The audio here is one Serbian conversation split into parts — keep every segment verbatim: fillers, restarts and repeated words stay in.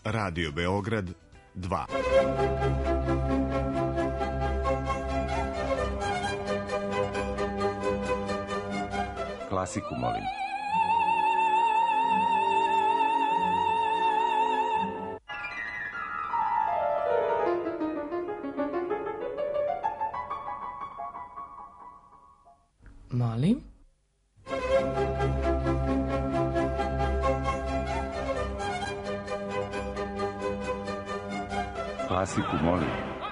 Radio Beograd dva. Klasiku molim. Molim? Klasiku molim.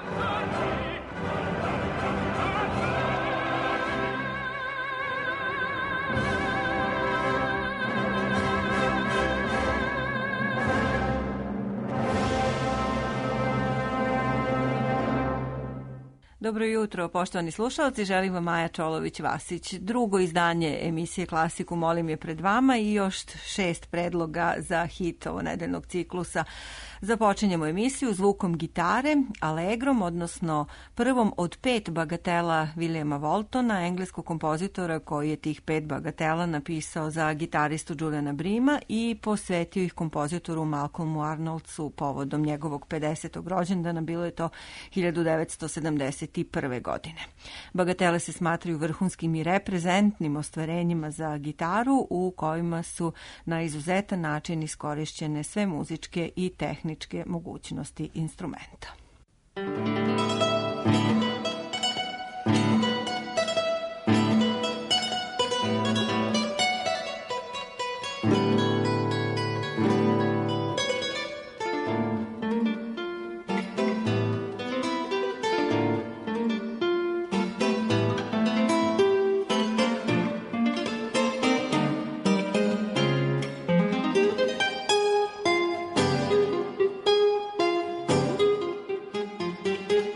Dobro jutro, poštovani slušalci, želim vam Maja Čolović-Vasić. Drugo izdanje emisije Klasiku molim je pred vama i još šest predloga za hit ovo nedeljnog ciklusa. Započinjemo emisiju zvukom gitare, allegrom, odnosno prvom od pet bagatela Williama Waltona, engleskog kompozitora koji je tih pet bagatela napisao za gitaristu Juliana Brima i posvetio ih kompozitoru Malcolmu Arnoldsu povodom njegovog pedesetog rođendana, bilo je to hiljadu devetsto sedamdeset prve. godine. Bagatele se smatraju vrhunskim i reprezentnim ostvarenjima za gitaru u kojima su na izuzetan način iskorišćene sve muzičke i tehničke mogućnosti instrumenta. Thank you.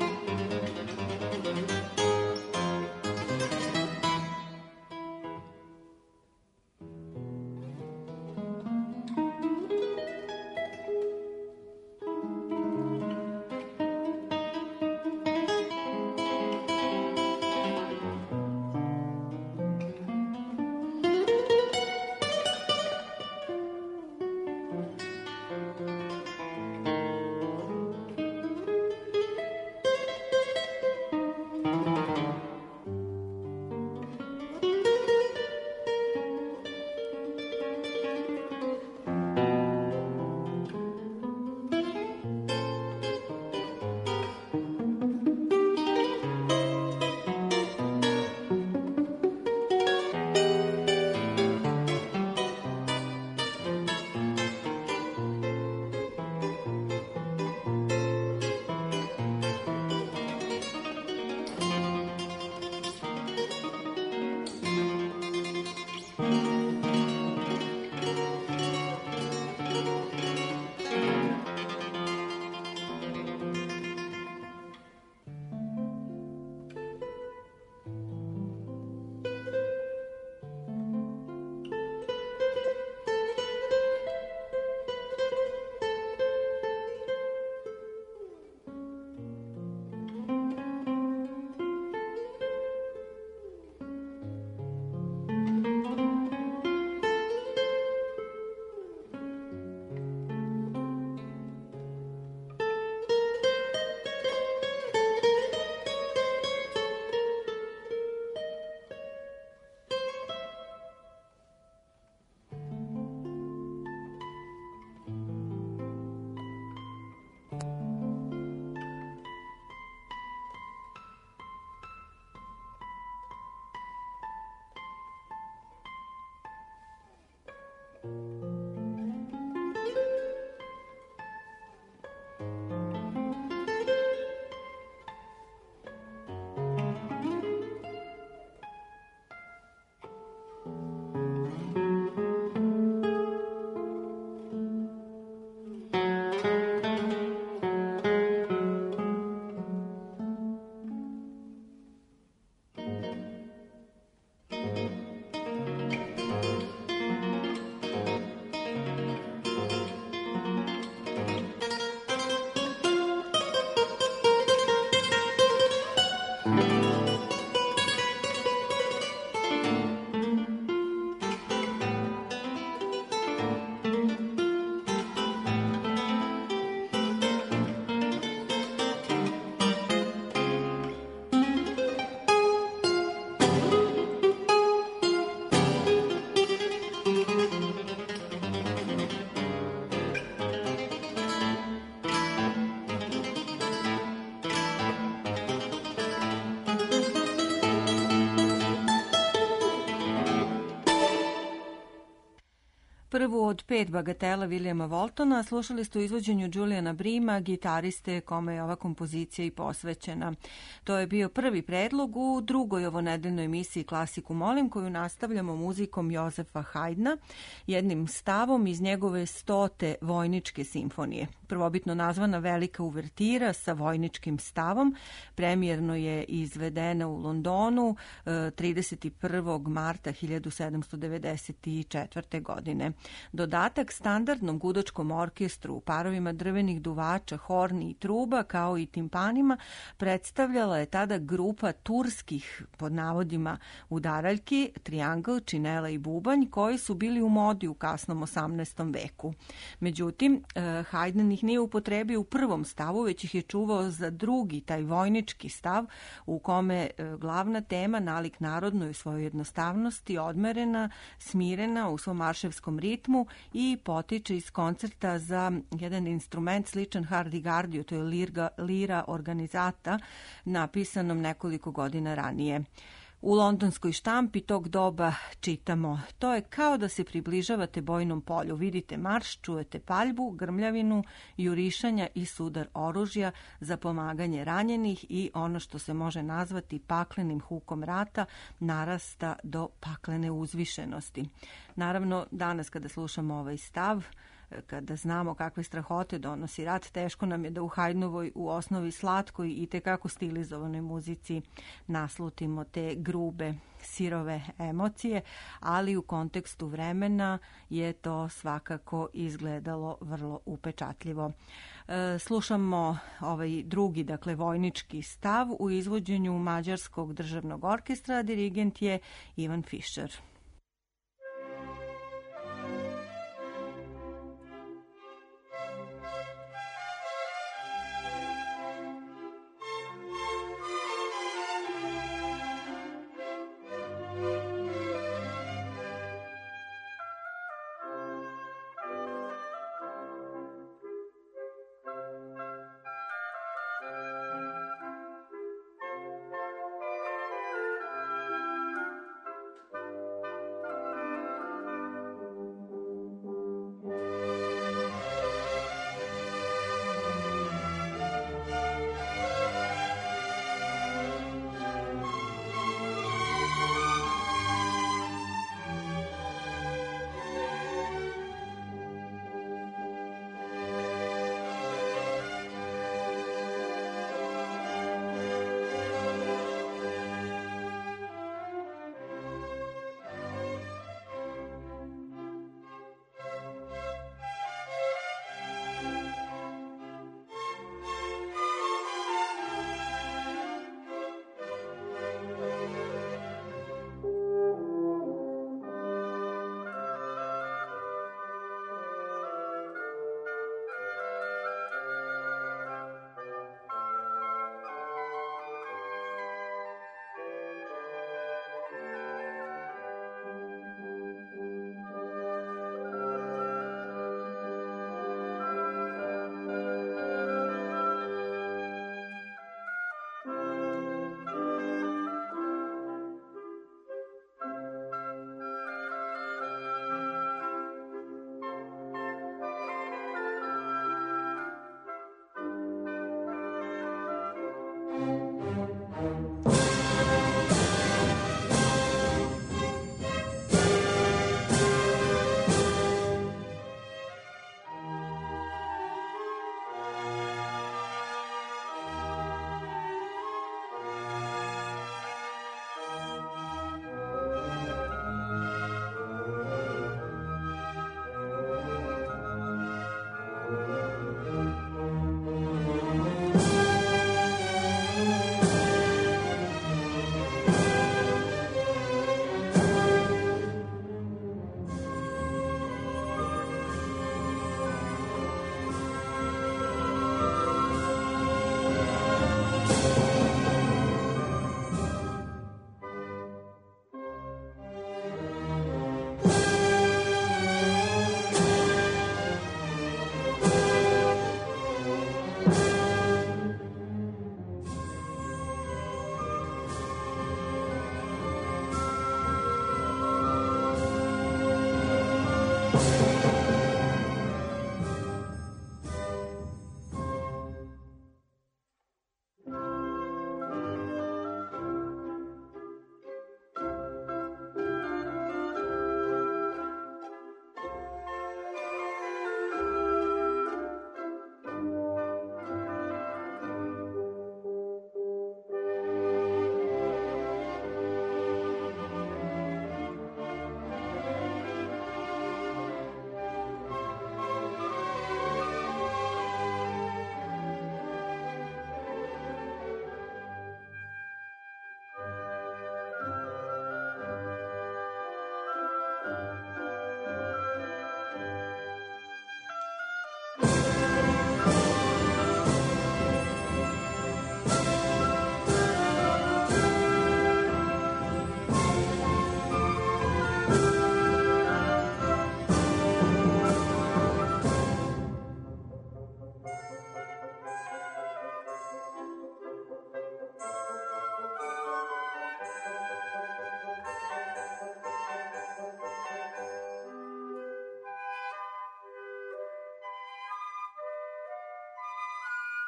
Prvu od pet bagatela Williama Waltona slušali ste u izvođenju Juliana Brima, gitariste kome je ova kompozicija i posvećena. To je bio prvi predlog u drugoj ovonedeljnoj emisiji Klasiku molim, koju nastavljamo muzikom Jozefa Haydna, jednim stavom iz njegove stote vojničke simfonije. Prvobitno nazvana Velika uvertira sa vojničkim stavom, premijerno je izvedena u Londonu trideset prvog marta hiljadu sedamsto devedeset četvrte. godine. Dodatak standardnom gudačkom orkestru u parovima drvenih duvača, horni i truba, kao i timpanima, predstavljala je tada grupa turskih, pod navodima, udaraljki, triangl, činela i bubanj, koji su bili u modi u kasnom osamnaestom veku. Međutim, Haydn ih nije upotrebio u prvom stavu, već ih je čuvao za drugi, taj vojnički stav, u kome glavna tema, nalik narodnoj u svojoj jednostavnosti, odmerena, smirena u svom marševskom ritmu i potiče iz koncerta za jedan instrument sličan hardigardiju, to je lirga, lira organizata, napisanom nekoliko godina ranije. U londonskoj štampi tog doba čitamo: to je kao da se približavate bojnom polju, vidite marš, čujete paljbu, grmljavinu, jurišanja i sudar oružja za pomaganje ranjenih i ono što se može nazvati paklenim hukom rata narasta do paklene uzvišenosti. Naravno, danas kada slušamo ovaj stav, kada znamo kakve strahote donosi rat, teško nam je da u Haydnovoj u osnovi slatkoj i tekako stilizovanoj muzici naslutimo te grube, sirove emocije, ali u kontekstu vremena je to svakako izgledalo vrlo upečatljivo. E, slušamo ovaj drugi, dakle vojnički stav u izvođenju Mađarskog državnog orkestra, dirigent je Ivan Fischer.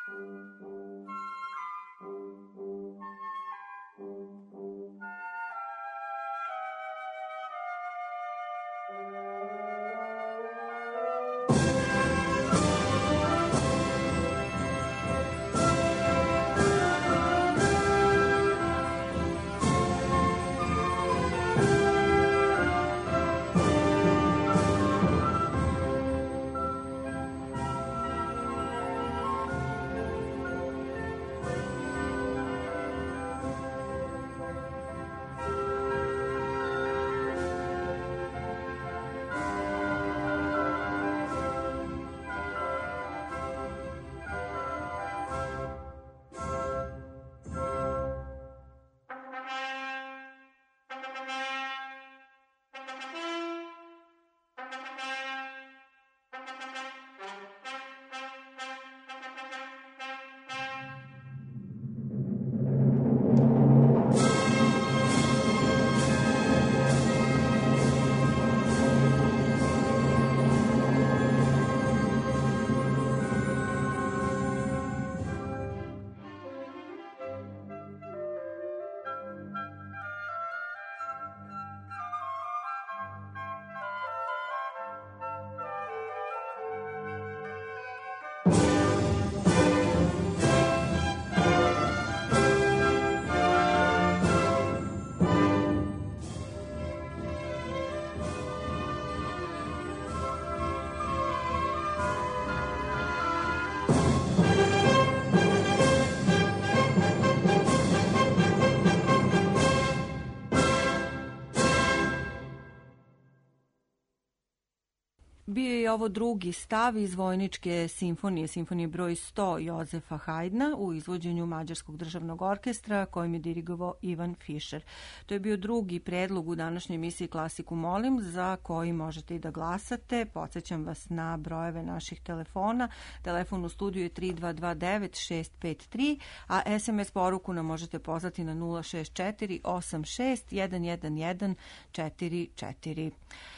Bio je ovo drugi stav iz Vojničke simfonije, simfonije broj sto Jozefa Hajdna u izvođenju Mađarskog državnog orkestra kojim je dirigovao Ivan Fischer. To je bio drugi predlog u današnjoj emisiji Klasiku molim, za koji možete i da glasate. Podsećam vas na brojeve naših telefona. Telefon u studiju je tri dva dva devet šest pet tri, a es em es poruku nam možete poslati na nula šest četiri osam šest jedan jedan jedan četiri četiri.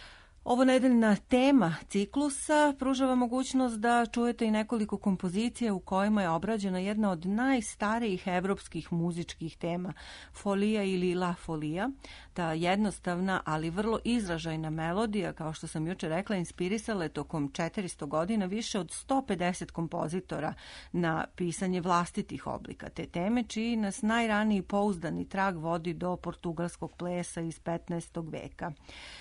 Ovo nedeljna tema ciklusa pružava mogućnost da čujete i nekoliko kompozicija u kojima je obrađena jedna od najstarijih evropskih muzičkih tema, folija ili la folija. Ta jednostavna, ali vrlo izražajna melodija, kao što sam juče rekla, inspirisala je tokom četiristo godina više od sto pedeset kompozitora na pisanje vlastitih oblika te teme, čiji nas najraniji pouzdani trag vodi do portugalskog plesa iz petnaestog veka.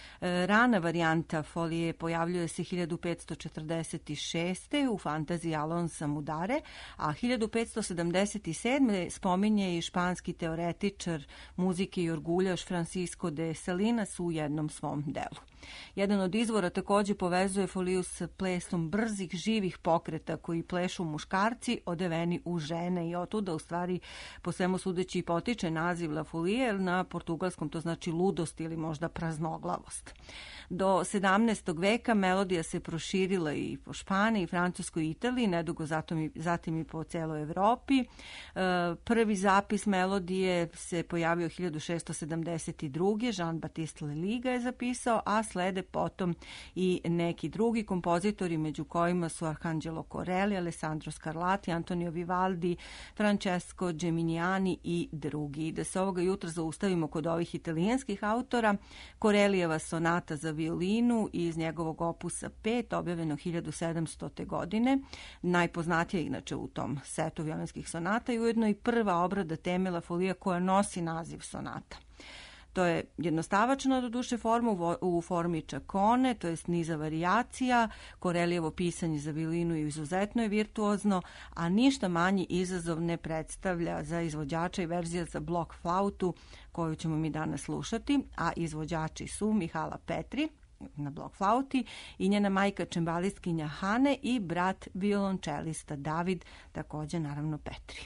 Rana varijanta folije pojavljuje se hiljadu petsto četrdeset šeste u fantaziji Alonsa Mudare, a hiljadu petsto sedamdeset sedme spominje i španski teoretičar muzike i orguljaš Francisco de Salinas u jednom svom delu. Jedan od izvora također povezuje foliju s plesom brzih, živih pokreta koji plešu muškarci odeveni u žene i otuda u stvari po svemu sudeći potiče naziv la folije, jer na portugalskom to znači ludost ili možda praznoglavost. Do sedamnaestog veka melodija se proširila i po Španiji, Francuskoj i Italiji, nedugo zatim, zatim i po celoj Evropi. Prvi zapis melodije se pojavio hiljadu šesto sedamdeset druge Jean-Baptiste Lely ga je zapisao, a slede potom i neki drugi kompozitori, među kojima su Arcangelo Corelli, Alessandro Scarlatti, Antonio Vivaldi, Francesco Geminiani i drugi. Da se ovoga jutra zaustavimo kod ovih italijanskih autora, Corellijeva sonata za violinu iz njegovog opusa pet, objavljeno hiljadu sedamstote godine, najpoznatija inače u tom setu violinskih sonata i ujedno i prva obrada teme la folija koja nosi naziv sonata. To je jednostavačna do duše forma u formi čakone, to jest niza varijacija. Corellijevo pisanje za violinu izuzetno je virtuozno, a ništa manji izazov ne predstavlja za izvođača i verzija za blok flautu koju ćemo mi danas slušati, a izvođači su Mihala Petri na blok flauti i njena majka čembalistkinja Hane i brat violončelista David, također naravno Petri.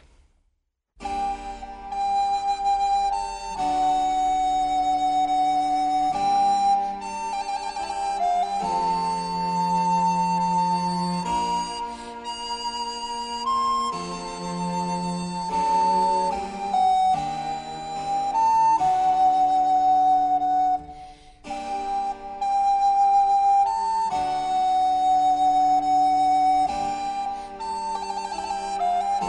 Thank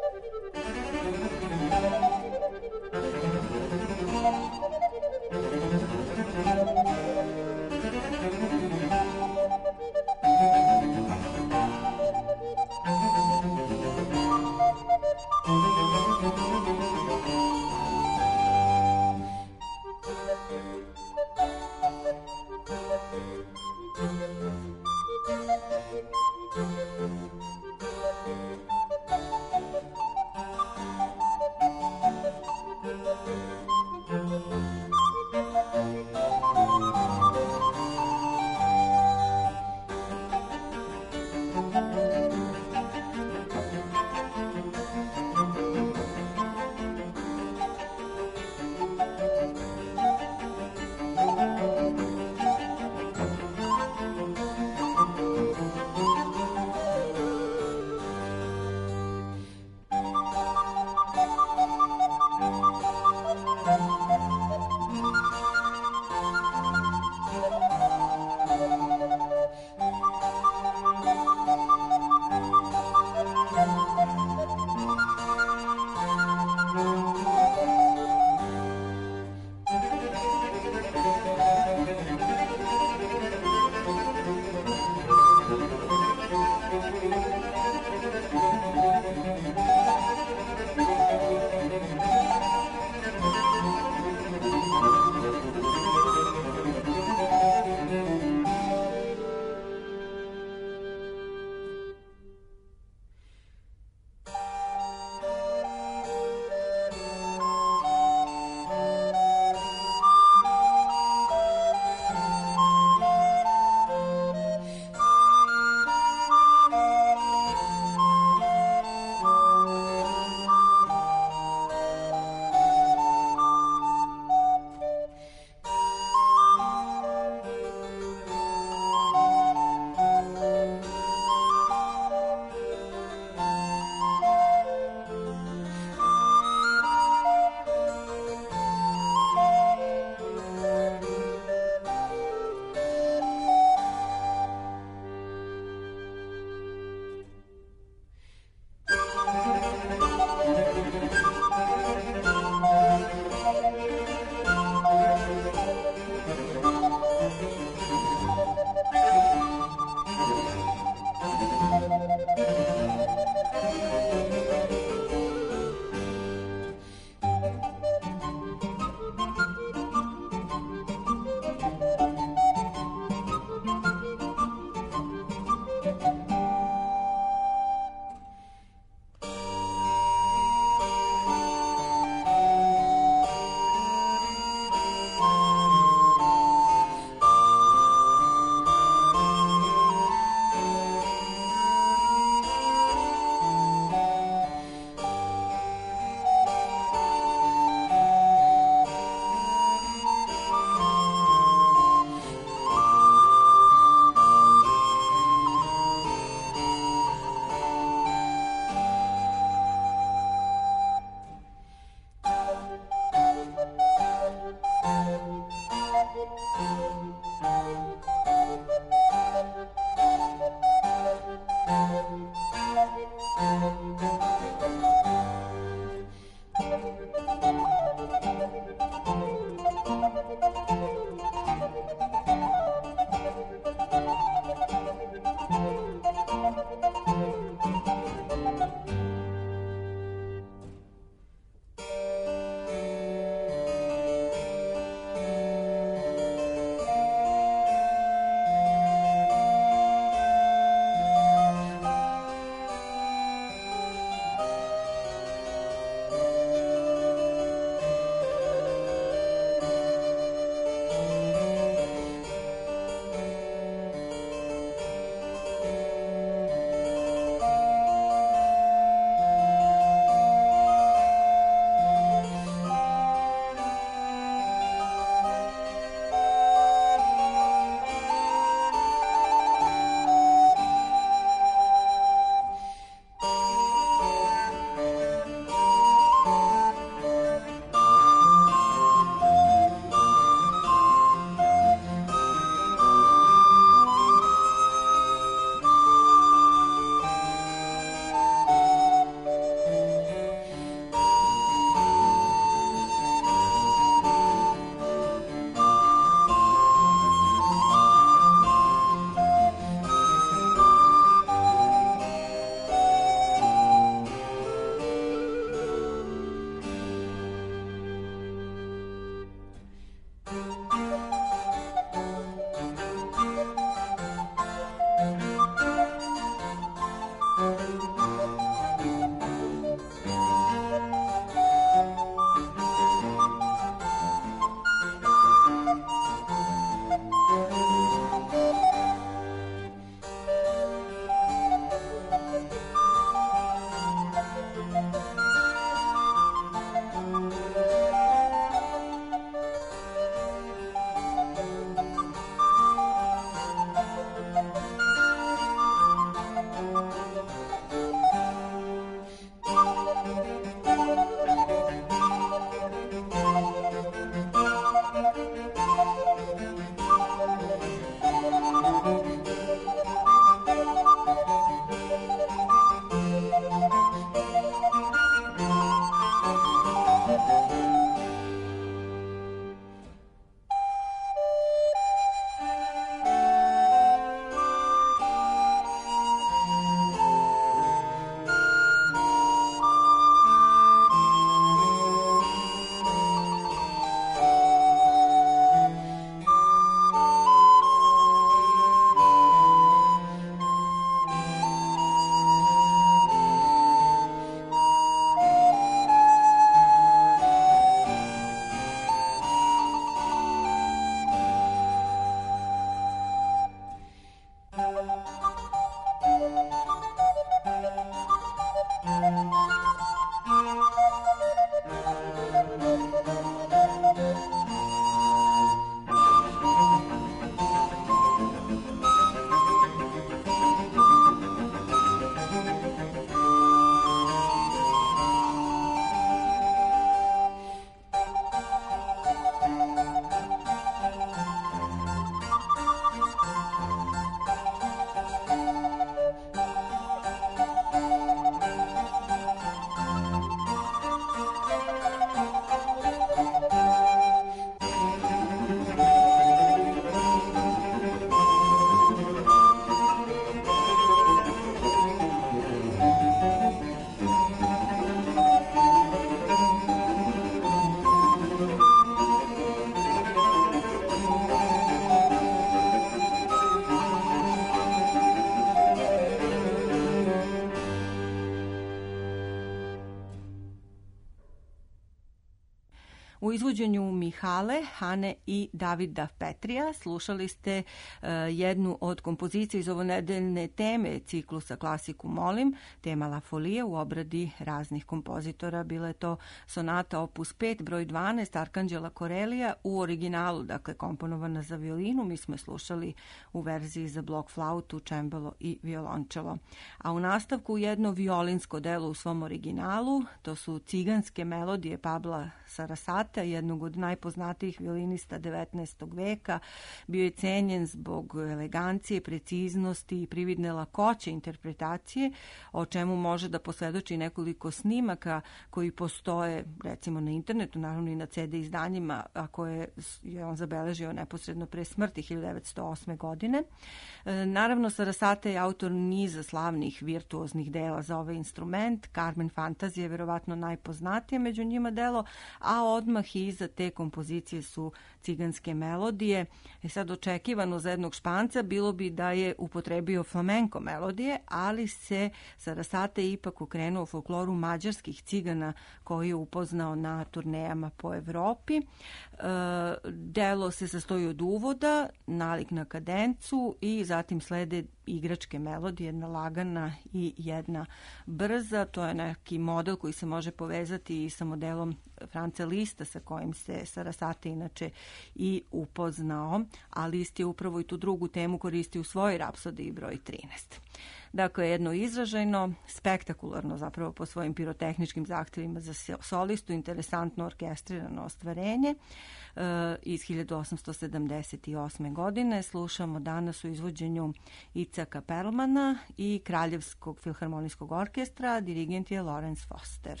U izvođenju Mihale, Hane i Davida Petrija slušali ste uh, jednu od kompozicija iz ovonedeljne teme ciklusa Klasiku molim, tema La Folia u obradi raznih kompozitora. Bila je to sonata opus pet, broj dvanaest, Arkanđela Korelija u originalu, dakle komponovana za violinu. Mi smo je slušali u verziji za blok flautu, čembalo i violončelo. A u nastavku jedno violinsko delo u svom originalu, to su ciganske melodije Pabla Sarasata, jednog od najpoznatijih violinista devetnaestog veka. Bio je cenjen zbog elegancije, preciznosti i prividne lakoće interpretacije, o čemu može da posvedoči nekoliko snimaka koji postoje recimo na internetu, naravno i na ce de izdanjima, a koje je on zabeležio neposredno pre smrti hiljadu devetsto osme. godine. E, naravno, Sarasate je autor niza slavnih virtuoznih dela za ovaj instrument. Carmen Fantazija je verovatno najpoznatije među njima delo, a odmah iza te kompozicije su ciganske melodije. E sad, očekivano za jednog Španca bilo bi da je upotrebio flamenko melodije, ali se Sarasate ipak okrenuo folkloru mađarskih cigana koji je upoznao na turnejama po Evropi. E, delo se sastoji od uvoda, nalik na kadencu i zatim slede igračke melodije, jedna lagana i jedna brza. To je neki model koji se može povezati i sa modelom Franca Lista sa kojim se Sarasate inače i upoznao, a List je upravo i tu drugu temu koristi u svojoj rapsodiji broj trinaest. Dakle, jedno izražajno, spektakularno zapravo po svojim pirotehničkim zahtjevima za solistu, interesantno orkestrirano ostvarenje e, iz hiljadu osamsto sedamdeset osme. godine. Slušamo danas u izvođenju Icaka Perlmana i Kraljevskog filharmonijskog orkestra, dirigent je Lawrence Foster.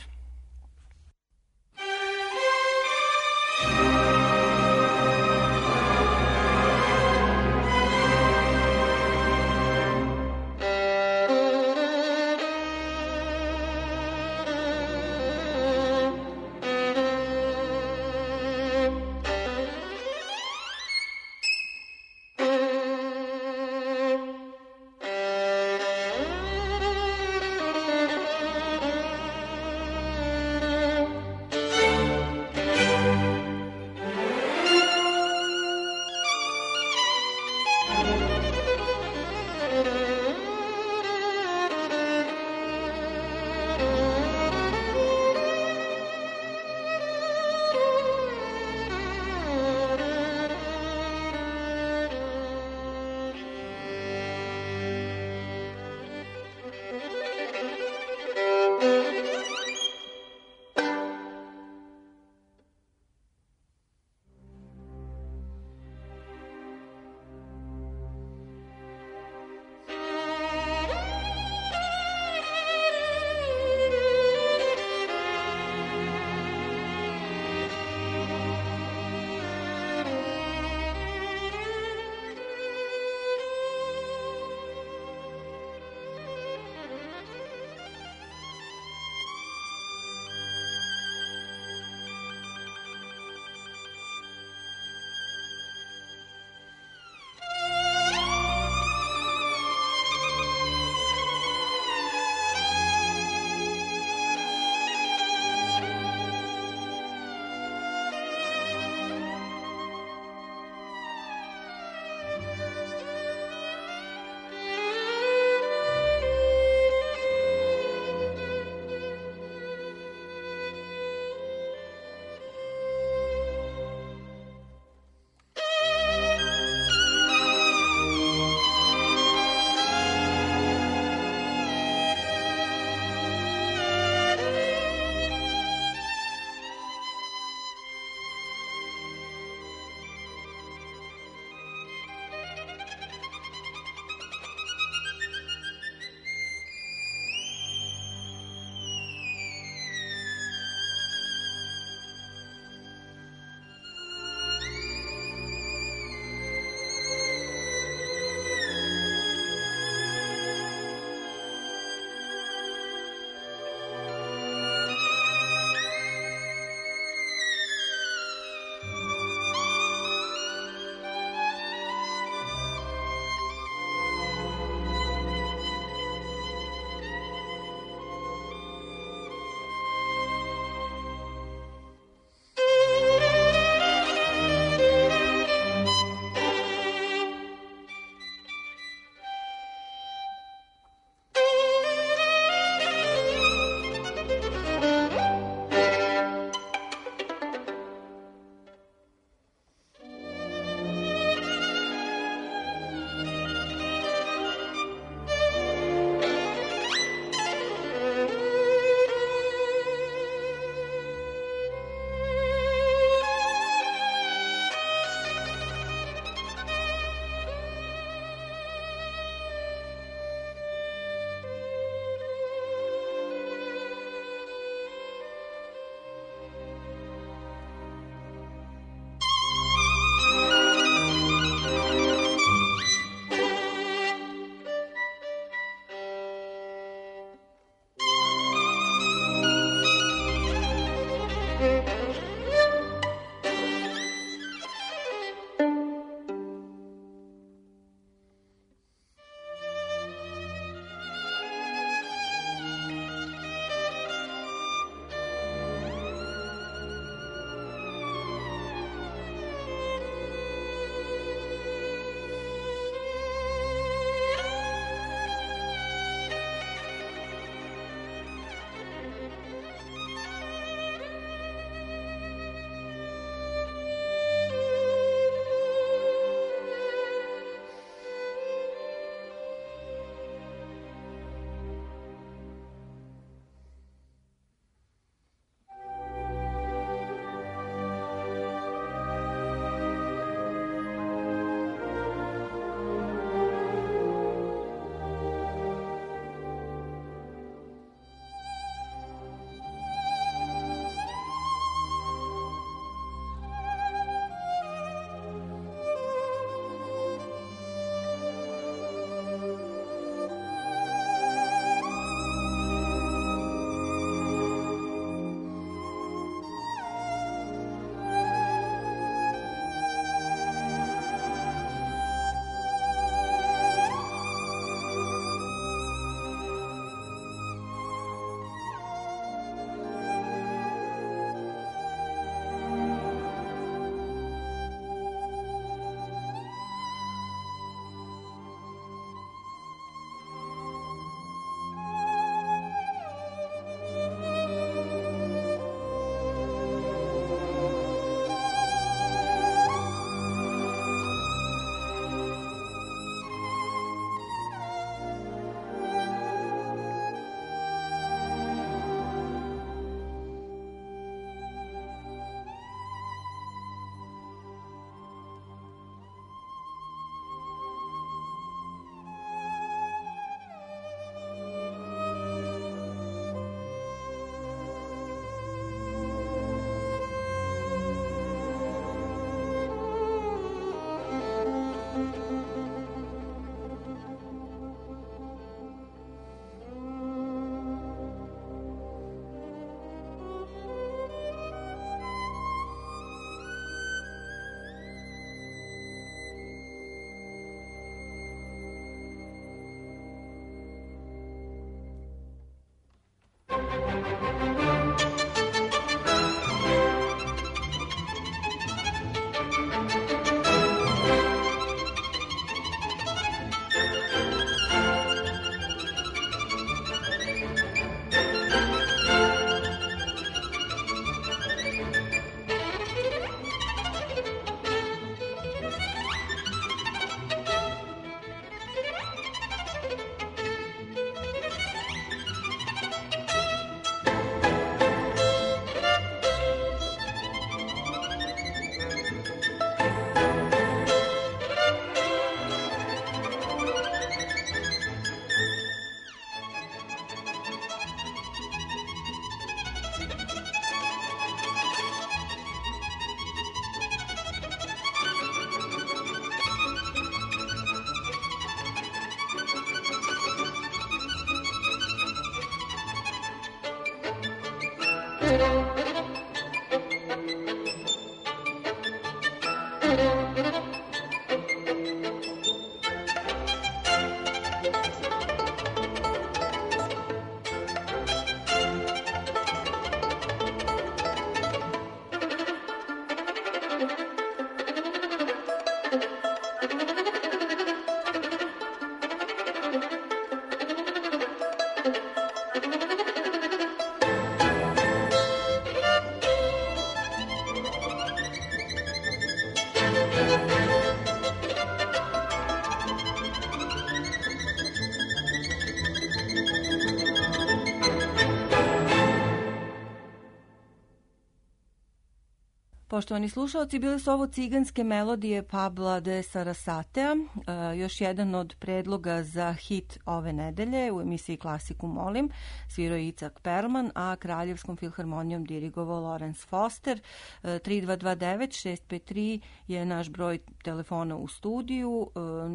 Poštovani slušalci, bile su ovo ciganske melodije Pabla de Sarasatea, još jedan od predloga za hit ove nedelje u emisiji Klasiku molim, svirao je Icak Perlman, a Kraljevskom filharmonijom dirigovao Lorenz Foster. tri dva dva devet šest pet tri je naš broj telefona u studiju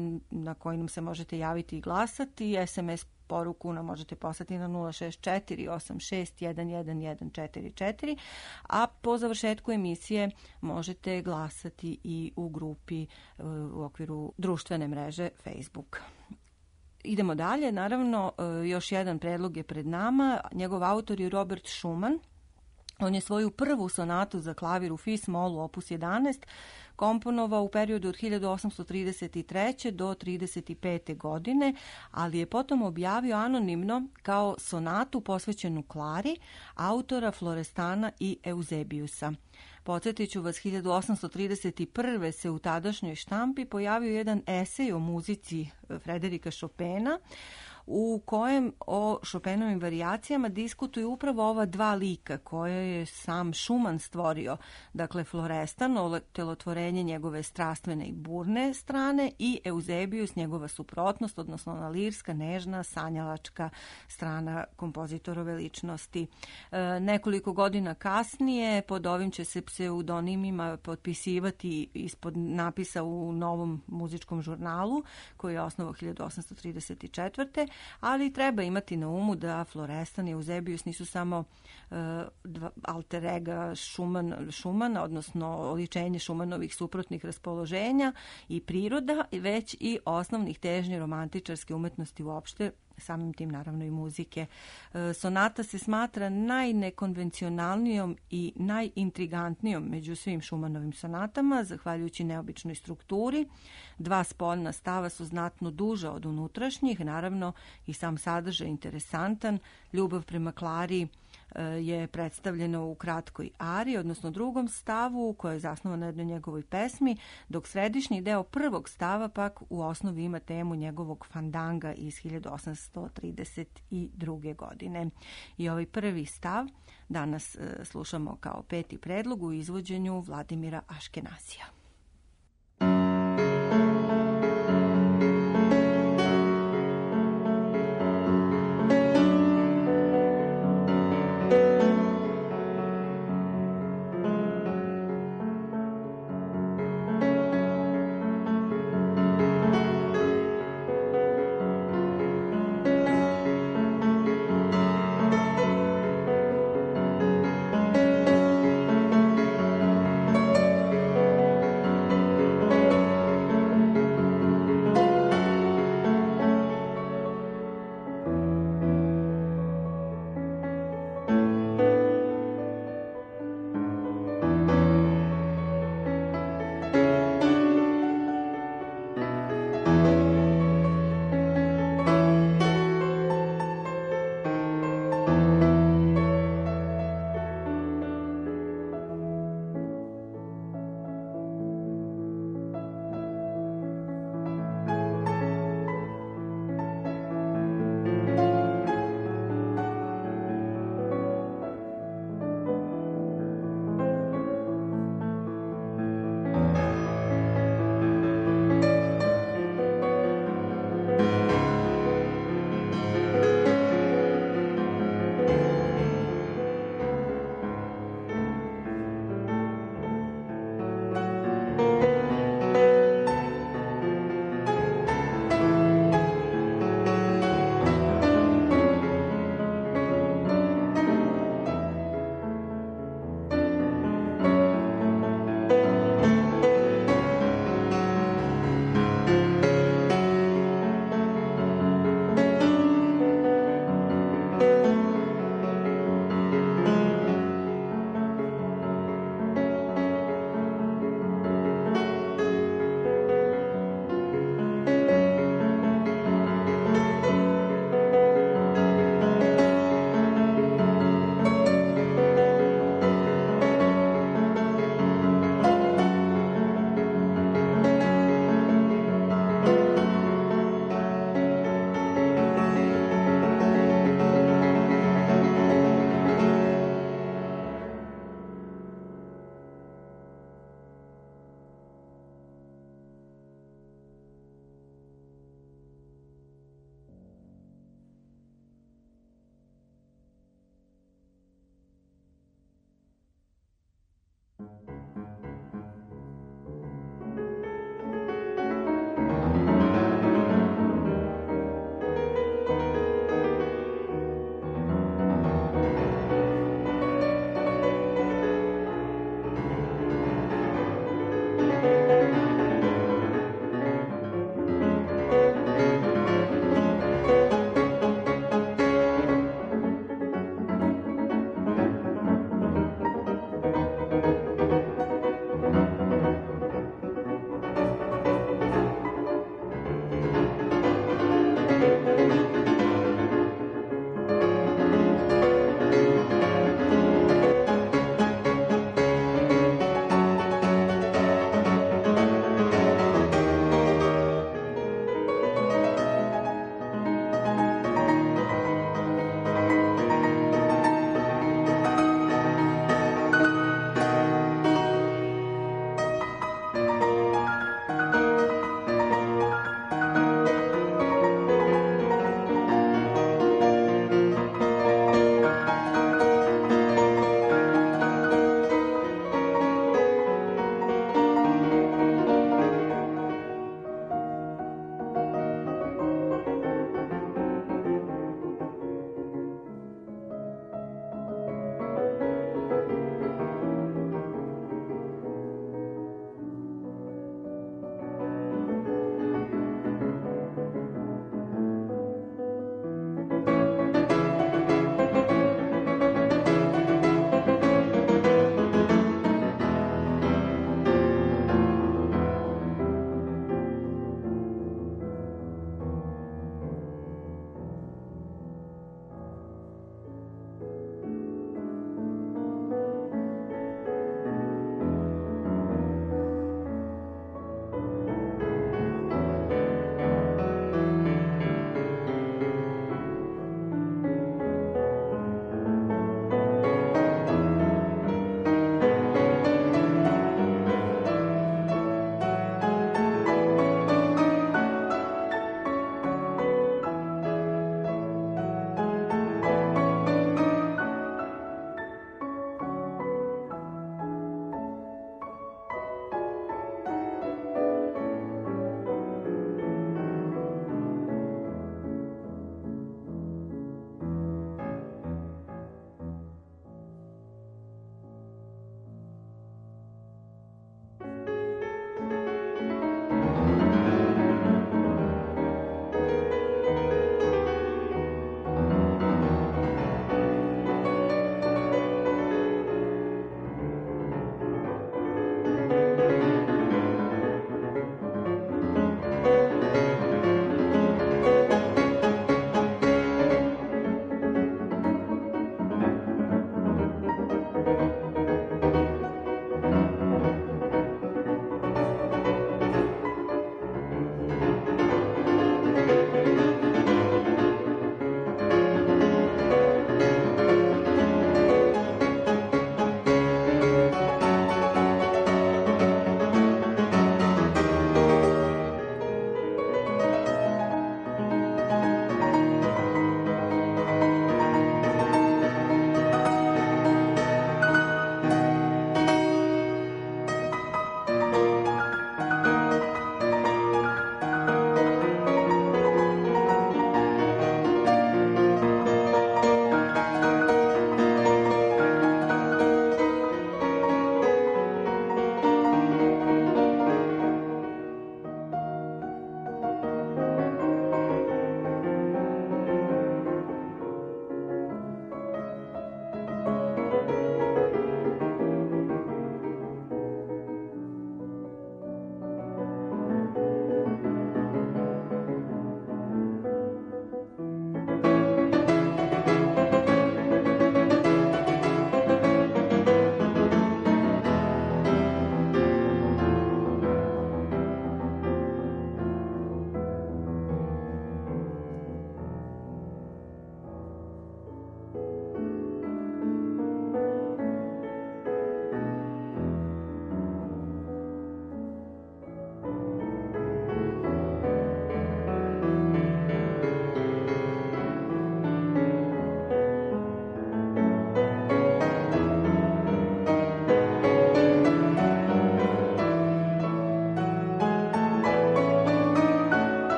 na koji nam se možete javiti i glasati. es em es poruku nam možete poslati na nula šest četiri osam šest jedan jedan jedan četiri četiri, a po završetku emisije možete glasati i u grupi u okviru društvene mreže Facebook. Idemo dalje, naravno još jedan predlog je pred nama, njegov autor je Robert Schumann. On je svoju prvu sonatu za klavir u fis molu opus jedanaest komponovao u periodu od hiljadu osamsto trideset treće do trideset pete godine, ali je potom objavio anonimno kao sonatu posvećenu Klari, autora Florestana i Euzebiusa. Podsjetit ću vas, hiljadu osamsto trideset prve se u tadašnjoj štampi pojavio jedan esej o muzici Frederika Chopina, u kojem o Chopinovim varijacijama diskutuju upravo ova dva lika koje je sam Schumann stvorio. Dakle, Florestan, otelotvorenje njegove strastvene i burne strane, i Euzebius, njegova suprotnost, odnosno ona lirska, nežna, sanjalačka strana kompozitorove ličnosti. E, nekoliko godina kasnije pod ovim će se pseudonimima potpisivati ispod napisa u Novom muzičkom žurnalu, koji je osnovao hiljadu osamsto trideset četvrte ali treba imati na umu da Florestan i Euzebius nisu samo uh, alter ega Schumann, Schumana, odnosno oličenje Schumannovih suprotnih raspoloženja i priroda, već i osnovnih težnji romantičarske umetnosti uopšte, samim tim naravno i muzike. Sonata se smatra najnekonvencionalnijom i najintrigantnijom među svim Schumannovim sonatama, zahvaljujući neobičnoj strukturi. Dva spoljna stava su znatno duža od unutrašnjih, naravno i sam sadržaj interesantan. Ljubav prema Klari je predstavljena u kratkoj ari, odnosno drugom stavu, koja je zasnovana na jednoj njegovoj pesmi, dok središnji deo prvog stava pak u osnovi ima temu njegovog fandanga iz hiljadu osamsto trideset druge. godine. I ovaj prvi stav danas slušamo kao peti predlog u izvođenju Vladimira Aškenazija. Thank you.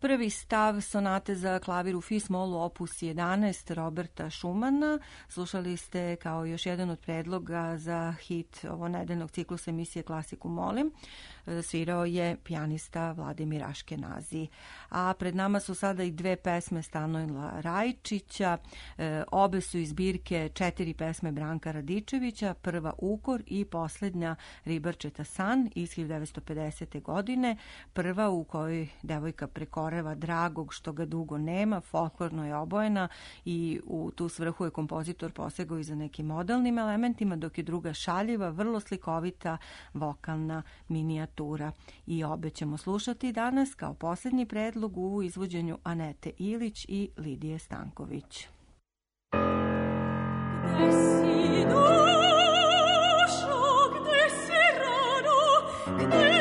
Prvi stav sonate za klavir u Fis molu opus jedanaest Roberta Schumana. Slušali ste kao još jedan od predloga za hit ovo nedeljnog ciklusa emisije Klasiku molim. Svirao je pijanista Vladimir Aškenazi. A pred nama su sada i dve pesme Stanojla Rajčića. E, obe su iz zbirke četiri pesme Branka Radičevića, prva Ukor i poslednja Ribarčeta san iz hiljadu devetsto pedesete. godine. Prva u kojoj devojka prekoreva dragog što ga dugo nema, folklorno je obojena i u tu svrhu je kompozitor posegao i za nekim modalnim elementima, dok je druga šaljiva, vrlo slikovita vokalna minijatura. I obe ćemo slušati danas kao posljednji predlog u izvođenju Anete Ilić i Lidije Stanković. Gde si došo, gde si rano, gde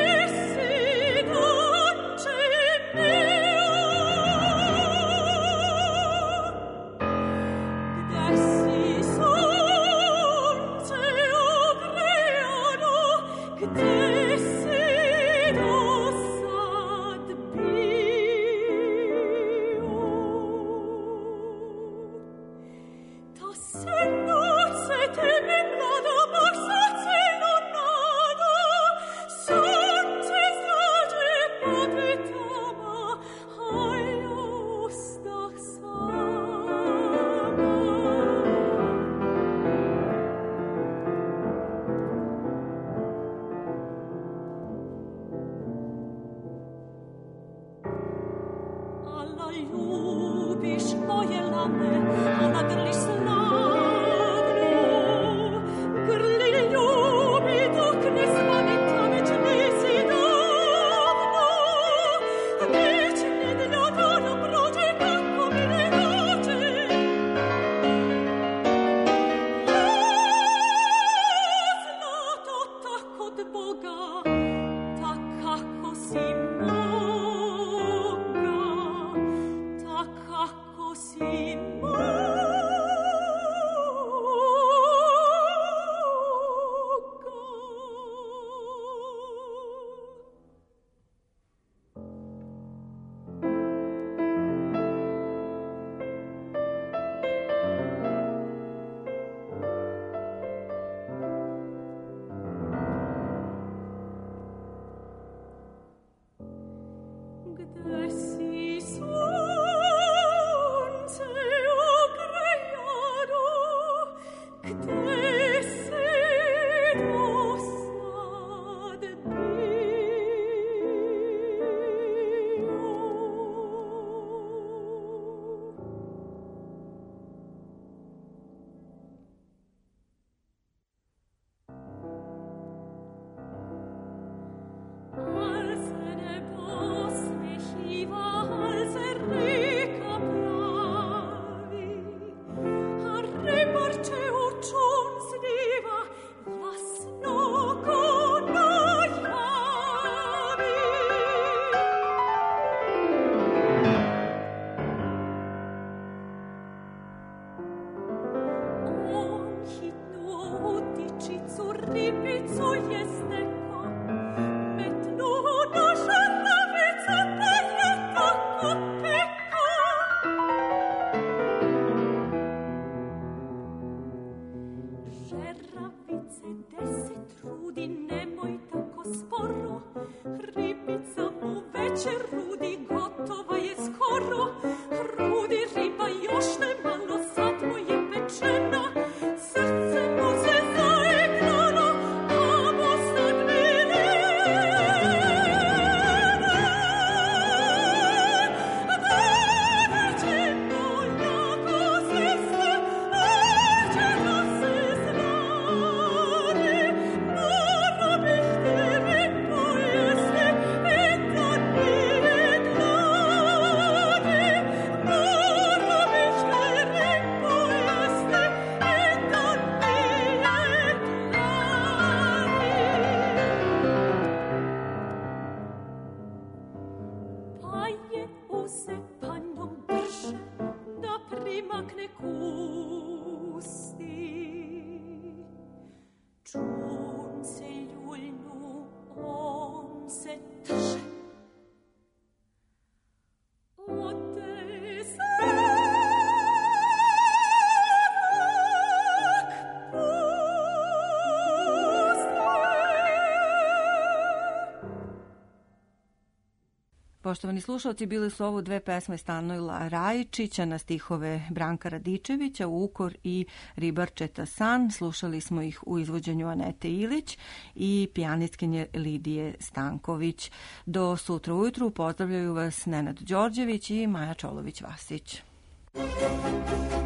Poštovani slušalci, bili su ovo dve pesme Stanojla Rajičića na stihove Branka Radičevića, Ukor i Ribarčeta san. Slušali smo ih u izvođenju Anete Ilić i pijanistkinje Lidije Stanković. Do sutra ujutru pozdravljaju vas Nenad Đorđević i Maja Čolović-Vasić.